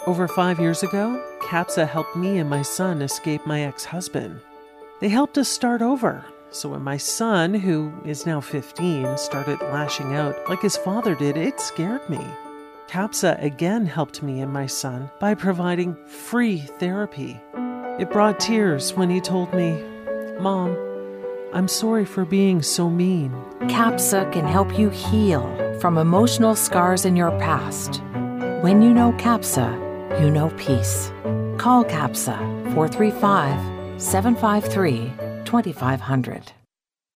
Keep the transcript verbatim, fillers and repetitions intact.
Over five years ago, CAPSA helped me and my son escape my ex-husband. They helped us start over. So when my son, who is now fifteen, started lashing out like his father did, it scared me. CAPSA again helped me and my son by providing free therapy. It brought tears when he told me, "Mom, I'm sorry for being so mean." CAPSA can help you heal from emotional scars in your past. When you know CAPSA, you know peace. Call CAPSA four three five, seven five three, two five zero zero.